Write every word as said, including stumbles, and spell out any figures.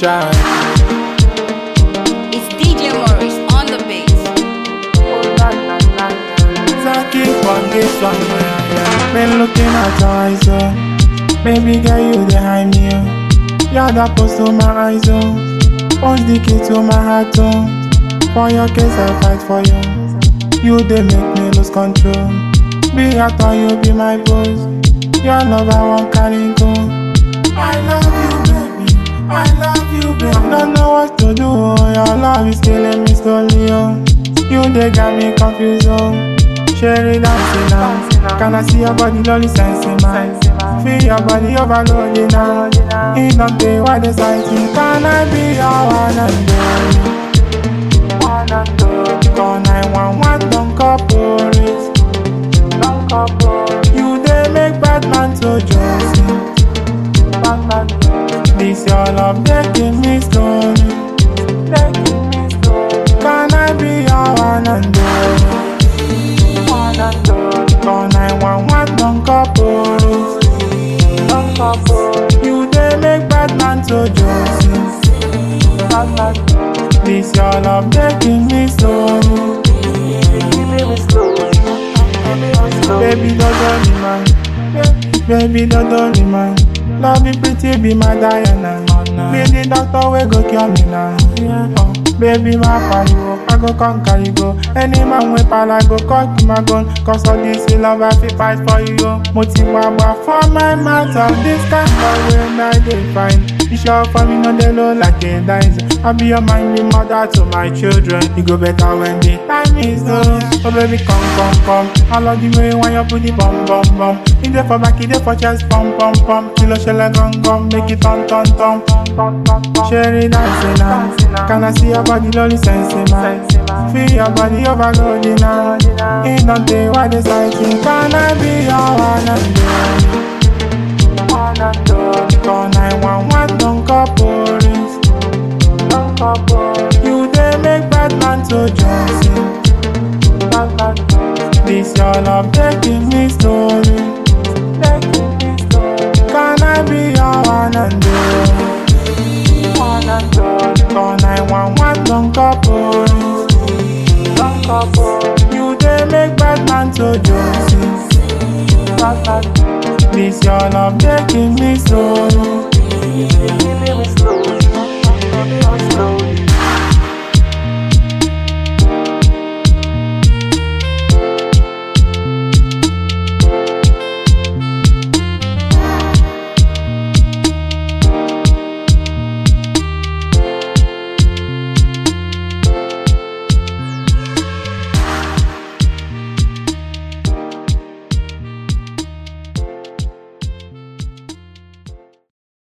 try. It's D J Morris on the bass. Zaki on this one, yeah, yeah. Been looking at your eyes, oh. Baby girl, you behind me, oh. You're the post to my eyes, oh. Punch the key to my heart, oh. For your case, I'll fight for you. You, they make me lose control. Be I thought you be my boss. Your love, I won't carry go. I love you, baby. I love you, baby. I don't know what to do, oh. Your love is killing me slowly, oh. You, they got me confused, oh. Sherry dancing now. Can I see your body lonely sensing man? Feel your body overloading now. It don't take why they sighting. Can I be your one and only? One and only. Call nine one one, don't call police. Don't call police. You they make bad man so juicy. Bad man. This your love, they give me slowly. They give me slowly. Can I be your one and only? Call nine one one, don't call police. Don't call police. You they make bad man so juicy. Bad man. This your love, they give me slowly. Give me slowly. Baby, don't only man. Baby, don't only man. Love me pretty, be my Diana. Be the doctor, we go cure me now. Oh, baby, my pal, I go conquer you go. Any man with pal, I go cock my gun. Cause all this love, I feel fight for you. Motivaba for my matter. This kind of way I dey find. You sure for me, no they low like a dice. I be your mind, be mother to my children. You go better when the time is done. Oh baby, come, come, come. I love the way when you put the bum, bum, bum. In the for back, in the for chest, pump, pump, pump. Till shell a gun, gun, make it turn, turn, turn. Sherry dancing now. Can I see your body lonely sensing man? Feel your body overloading now. It don't take why they sighting. Can I be your one and only? One and only. Call nine one one, don't call police. Don't call police. You they make bad man so juicy. Bad man. This your love, they give me slowly. They give me slowly. Can I be your one and only? One and only. Call nine one one, don't call police. Don't call police. You they make bad man so juicy. Bad man. This your love, they give me slowly.